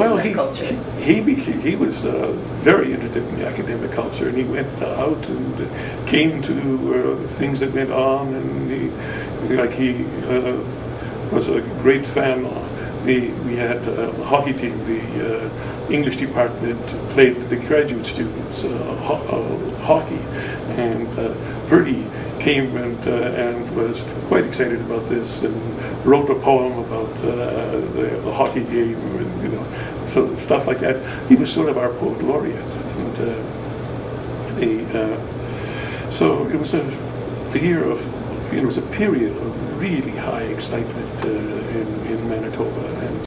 well, that culture? he was very interested in the academic culture, and he went out and came to things that went on, and he was a great fan. We had a hockey team. The English department played the graduate students hockey, and Purdy came and was quite excited about this, and wrote a poem about the hockey game, and so stuff like that. He was sort of our poet laureate, and so it was a year of, it was a period of really high excitement in Manitoba. And